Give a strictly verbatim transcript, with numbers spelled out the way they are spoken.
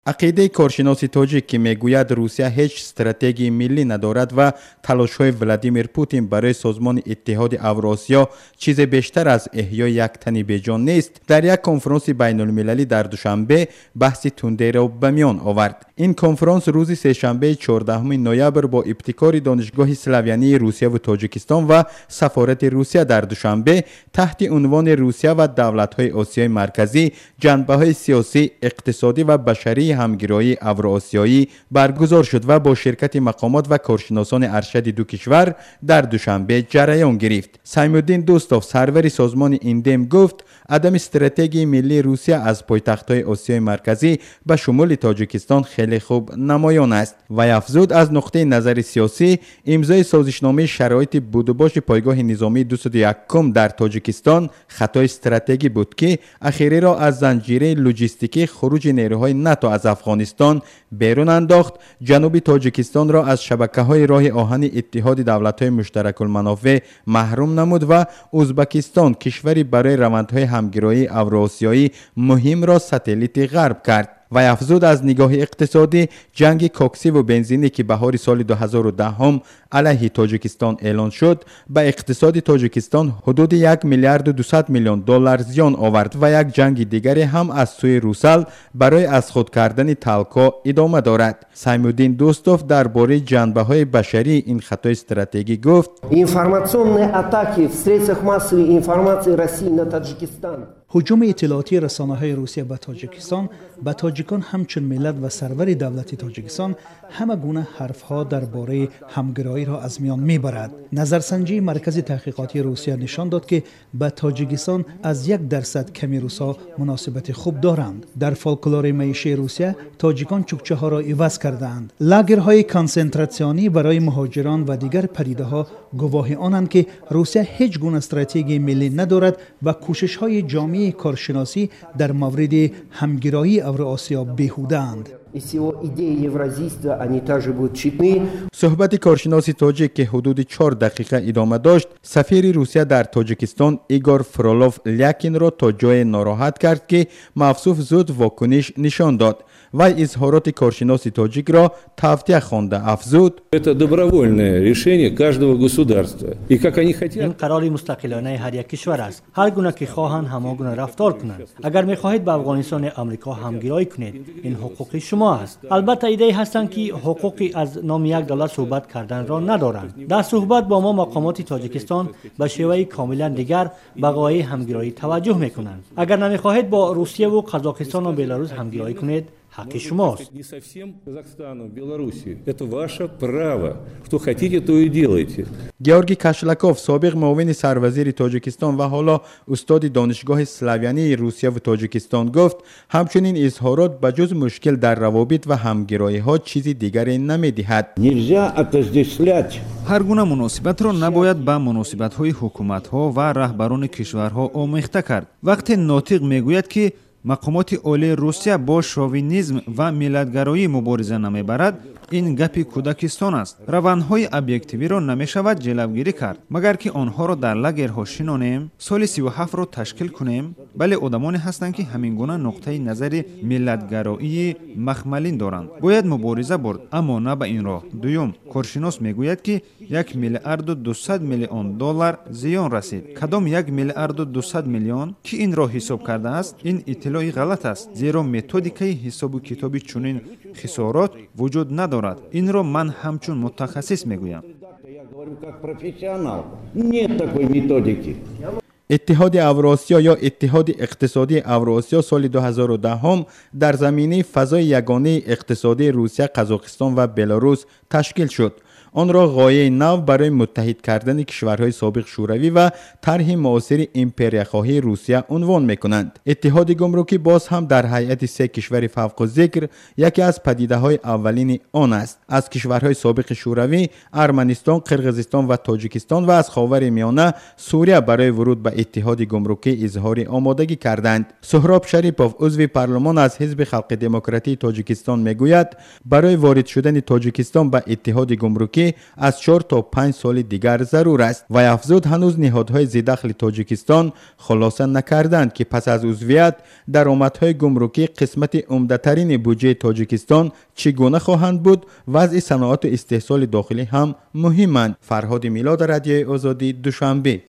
عقیده کارشناس تاجیک که میگوید روسیه هیچ استراتژی ملی ندارد و تلاش‌های ولادیمیر پوتین برای سازمان اتحاد اوراسیا چیز بیشتر از احیای یک تن بیجان نیست، در یک کنفرانس بین‌المللی در دوشنبه بحث تنده را به میان آورد. این کنفرانس روز سه‌شنبه چهاردهم نوامبر با ابتکار دانشگاه سلاویانی روسیه و تاجیکستان و سفارت روسیه در دوشنبه تحت عنوان روسیه و دولت‌های آسیای مرکزی، جنبه‌های سیاسی، اقتصادی و بشری همگرایی اوراسیایی برگزار شد و با شرکت مقامات و کارشناسان ارشد دو کشور در دوشنبه جریان گرفت. سیمودین دوستوف، سرور سازمان ایندم، گفت عدم استراتژی ملی روسیه از پایتخت‌های آسیای مرکزی به شمول تاجیکستان خیلی خوب نمایان است. و افزود از نقطه نظر سیاسی امضای سازشنامه شرایط بود و باش پایگاه نظامی دویست و یک در تاجیکستان خطای استراتژی بود که اخیری را از زنجیره لوجستیکی خروج نیروهای ناتو از افغانستان بیرون انداخت، جنوب تاجیکستان را از شبکه‌های راه آهن اتحاد دولت‌های مشترک المنافع محروم نمود و ازبکستان، کشوری برای روندهای همگرایی اوراسیایی مهم را ستلیت غرب کرد. و افزود از نگاه اقتصادی جنگ کوکسی و بنزینی که بهار سال دو هزار و ده هم علیه تاجیکستان اعلان شد به اقتصاد تاجیکستان حدود یک میلیارد و دویست میلیون دلار زیان آورد و یک جنگ دیگری هم از سوی روسل برای از خود کردن تالکا ادامه دارد. سیمودین دوستوف درباره جنبه‌های بشری این خطای استراتژی گفت: اینفورماسیونی اتاکی в средствах массовой информации России на Таджикистан. هجوم اطلاعاتی رسانه‌های روسیه به تاجیکستان به تاجیکان همچون ملت و سرور دولت تاجیکستان همه گونه حرفها درباره همگرایی را از میان میبرد. نظرسنجی مرکز تحقیقاتی روسیه نشان داد که به تاجیکستان از یک درصد کمی روسا مناسبت خوب دارند. در فولکلور معیشی روسیه تاجیکان چوکچه ها را عوض کردند. لاگرهای کنسنتراسیونی برای مهاجران و دیگر پدیده ها گواهی آنند که روسیه هیچ گونه استراتژی ملی ندارد و کوشش های جامعه کارشناسی در مورد همگرایی اوراسیا بیهوده‌اند. صحبت کارشناس تاجیک که حدود چهار دقیقه ادامه داشت، سفیر روسیه در تاجیکستان ایگور فرولوف لیاکین را تا جای ناراحت کرد که مافصوف زود واکنش نشان داد و اظهارات کارشناس تاجیک را توطئه خوانده افزود: این قرار مستقلانه هر یک کشور است. هر گونه که خواهند هماگونه رفتار کنند. اگر می‌خواهید به افغانستان آمریکا همگرایی کنید، این حقوق شما است. البته ایده هستند که حقوقی از نام یک دولت صحبت کردن را ندارند. در صحبت با ما مقامات تاجیکستان به شیوه کاملا دیگر به قواعد همگرایی توجه می‌کنند. اگر نمی‌خواهید با روسیه و قزاقستان و بلاروس همگرایی کنید، حق شماست. گیورگی کاشلاکوف، سابق معاون سروزیر تاجیکستان و حالا استاد دانشگاه سلاویانی روسیه و تاجیکستان، گفت همچنین اظهارات به جز مشکل در روابط و همگرایی ها چیزی دیگری نمی‌دهد. هر گونه مناسبت را نباید با مناسبت های حکومت ها و رهبران کشورها آمیخته کرد. وقتی ناطق میگوید که مقامات عالی روسیه با شووینیسم و ملتگرایی مبارزه نمیبرد، این گپی کودکستان است. روندهای ابجکتیوی را نمیشود جلوگیری کرد مگر که آنها را در لاگرها شنانیم، سال سی و هفت را تشکیل کنیم. بله، آدمانی هستند که همین گونه نقطه نظر ملتگرایی مخملین دارند. باید مبارزه برد، اما نه به این راه. دوم، کارشناس میگوید که یک میلیارد و دویست میلیون دلار زیان رسید. کدام یک میلیارد و دویست میلیون که این را حساب کرده است؟ این اطلاعی غلط است، زیرا متدیکای حساب و کتابی چنین خسارات وجود ندارد. این را من همچون متخصص میگویم. اتحاد اوراسیا یا اتحاد اقتصادی اوراسیا سال دو هزار و ده هم در زمینه فضای یگانه اقتصادی روسیه، قزاقستان و بلاروس تشکیل شد. آن را غایه نو برای متحد کردن کشورهای سابق شوروی و طرح معاصر امپریاخواهی روسیه عنوان می‌کنند. اتحاد گمرکی باز هم در هیئت سه کشور فوق الذکر یکی از پدیده‌های اولین آن است. از کشورهای سابق شوروی ارمنستان، قرقیزستان و تاجیکستان و از خاورمیانه سوریه برای ورود به اتحاد گمرکی اظهار آمادگی کردند. سهراب شریپوف، عضو پارلمان از حزب خلق دموکراتی تاجیکستان، میگوید برای وارد شدن تاجیکستان به اتحاد گمرکی که از چهار تا پنج سال دیگر ضرور است. و افزود هنوز نهادهای ذی‌دخل تاجیکستان خلاصه نکردند که پس از عضویت درآمدهای گمرکی قسمت عمده‌ترین بودجه تاجیکستان چگونه خواهند بود. وضع صنعت و استحصال داخلی هم مهمند. فرهاد میلاد، رادیوی آزادی، دوشنبه.